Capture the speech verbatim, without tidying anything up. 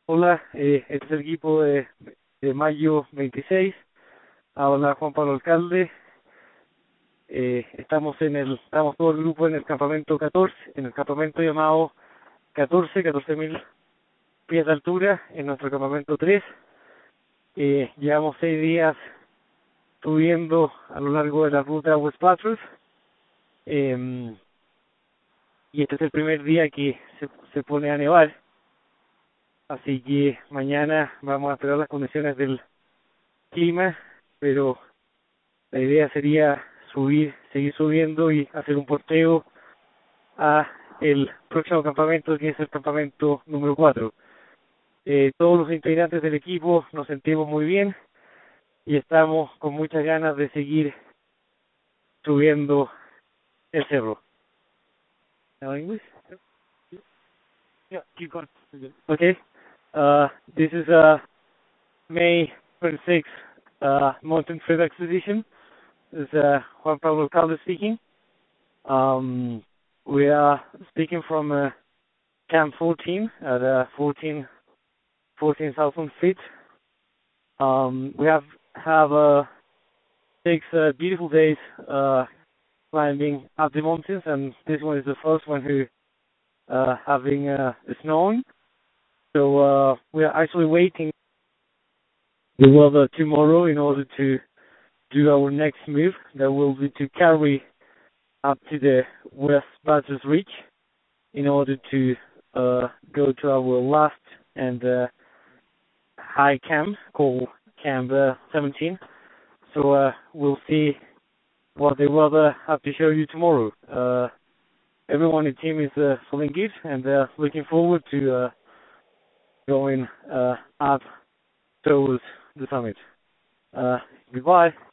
Hola, eh, este es el equipo de, de mayo veintiséis. Habla Juan Pablo Alcalde. Eh, estamos en el, estamos todo el grupo en el campamento catorce, en el campamento llamado catorce, catorce mil pies de altura, en nuestro campamento tres. Eh, llevamos seis días subiendo a lo largo de la ruta West Patrus. Eh, y este es el primer día que se, se pone a nevar. Así que mañana vamos a esperar las condiciones del clima, pero la idea sería subir, seguir subiendo y hacer un porteo a el próximo campamento, que es el campamento número cuatro. Eh, todos los integrantes del equipo nos sentimos muy bien y estamos con muchas ganas de seguir subiendo el cerro. Now English? Yeah, keep going. Okay. Uh, this is a May twenty-sixth uh, Mountain Trail Expedition. This is uh, Juan Pablo Calde speaking. Um, we are speaking from uh, Camp fourteen at uh, fourteen thousand feet. Um, we have have uh, six uh, beautiful days uh, climbing up the mountains, and this one is the first one who uh, having uh, snowing. So uh, we are actually waiting the weather tomorrow in order to do our next move. That will be to carry up to the West Patrus Ridge in order to uh, go to our last and uh, high camp called Camp uh, seventeen. So uh, we'll see what the weather have to show you tomorrow. Uh, everyone in the team is uh, feeling good and uh, looking forward to uh, going uh, up towards the summit. Uh, goodbye.